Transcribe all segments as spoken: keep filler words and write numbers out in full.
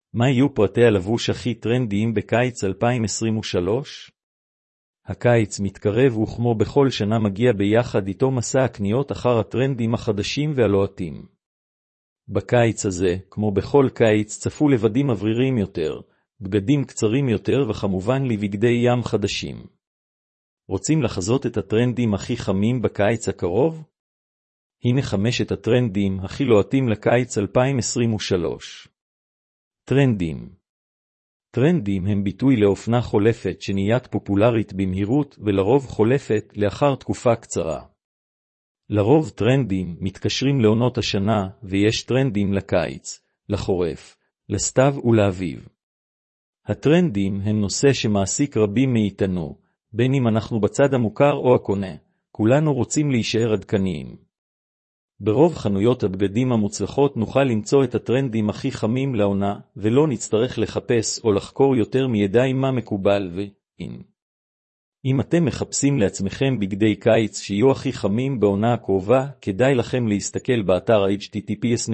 מה יהיו פרטי הלבוש הכי טרנדיים בקיץ אלפיים עשרים ושלוש? הקיץ מתקרב וכמו בכל שנה מגיע ביחד איתו מסע הקניות אחר הטרנדים החדשים והלוהטים. בקיץ הזה, כמו בכל קיץ, צפו לבדים אווריריים יותר, בגדים קצרים יותר וכמובן לבגדי ים חדשים. רוצים לחזות את הטרנדים הכי חמים בקיץ הקרוב? הנה חמשת הטרנדים הכי לוהטים לקיץ אלפיים עשרים ושלוש. טרנדים. טרנדים הם ביטוי לאופנה חולפת שנהיית פופולרית במהירות ולרוב חולפת לאחר תקופה קצרה. לרוב טרנדים מתקשרים לעונות השנה ויש טרנדים לקיץ, לחורף, לסתיו ולאביב. הטרנדים הם נושא שמעסיק רבים מאיתנו, בין אם אנחנו בצד המוכר או הקונה, כולנו רוצים להישאר עדכניים. ברוב חנויות הבגדים המוצלחות נוכל למצוא את הטרנדים הכי חמים לעונה, ולא נצטרך לחפש או לחקור יותר מידיים מה מקובל ואין. אם אתם מחפשים לעצמכם בגדי קיץ שיהיו הכי חמים בעונה הקרובה, כדאי לכם להסתכל באתר אייץ' טי טי פי אס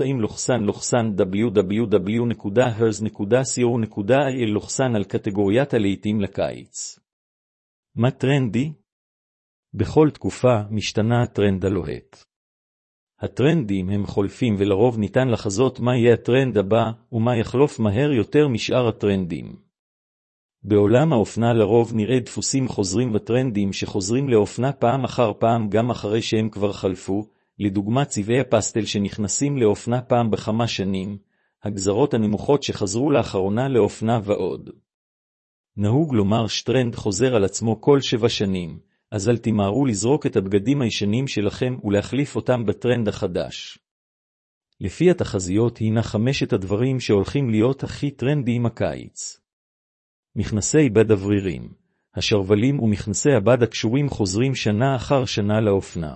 דאבליו דאבליו דאבליו נקודה הרז נקודה סי או נקודה איי אל על קטגוריית הלהיטים לקיץ. מה טרנדי? בכל תקופה משתנה הטרנד הלוהט. הטרנדים הם חולפים ולרוב ניתן לחזות מה יהיה הטרנד הבא ומה יחלוף מהר יותר משאר הטרנדים. בעולם האופנה לרוב נראה דפוסים חוזרים וטרנדים שחוזרים לאופנה פעם אחר פעם גם אחרי שהם כבר חלפו, לדוגמה צבעי הפסטל שנכנסים לאופנה פעם בכמה שנים, הגזרות הנמוכות שחזרו לאחרונה לאופנה ועוד. נהוג לומר שטרנד חוזר על עצמו כל שבע שנים, אז אל תמהרו לזרוק את הבגדים הישנים שלכם ולהחליף אותם בטרנד החדש. לפי התחזיות הינה חמשת הדברים שהולכים להיות הכי טרנדיים הקיץ. מכנסי בד אווריריים. השרוולים ומכנסי הבד הקשורים חוזרים שנה אחר שנה לאופנה.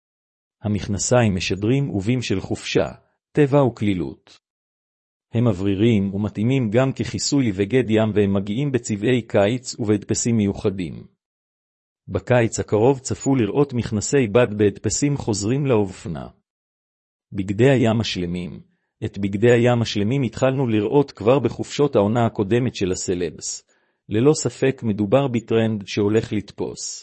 המכנסיים משדרים עובים של חופשה, טבע וכלילות. הם אווריריים ומתאימים גם ככיסוי לבגד ים והם מגיעים בצבעי קיץ ובהדפסים מיוחדים. בקיץ הקרוב צפו לראות מכנסי בד בהדפסים חוזרים לאופנה. בגדי הים השלמים. את בגדי הים השלמים התחלנו לראות כבר בחופשות העונה הקודמת של הסלבס. ללא ספק מדובר בטרנד שהולך לתפוס.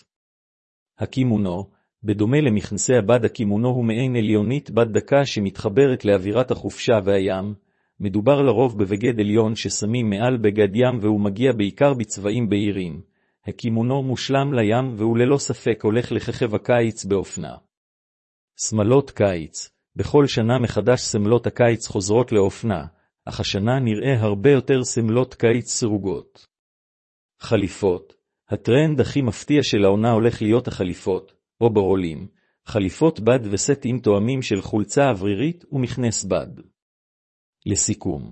הקימונו, בדומה למכנסי הבד הקימונו הוא מעין עליונית בד דקה שמתחברת לאווירת החופשה והים. מדובר לרוב בבגד עליון ששמים מעל בגד ים והוא מגיע בעיקר בצבעים בהירים. הקימונו מושלם לים והוא ללא ספק הולך לככב הקיץ באופנה. סמלות קיץ. בכל שנה מחדש סמלות הקיץ חוזרות לאופנה, אך השנה נראה הרבה יותר סמלות קיץ סרוגות. חליפות. הטרנד הכי מפתיע של העונה הולך להיות החליפות, או ברולים, חליפות בד וסטים תואמים של חולצה אוורירית ומכנס בד. לסיכום.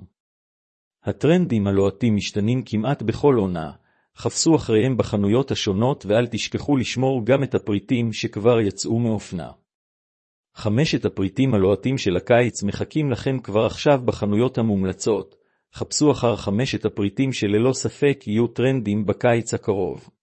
הטרנדים הלוהטים משתנים כמעט בכל עונה, חפשו אחריהם בחנויות השונות ואל תשכחו לשמור גם את הפריטים שכבר יצאו מאופנה. חמשת הפריטים הלוהטים של הקיץ מחכים לכם כבר עכשיו בחנויות המומלצות, חפשו אחר חמשת הפריטים שללא ספק יהיו טרנדים בקיץ הקרוב.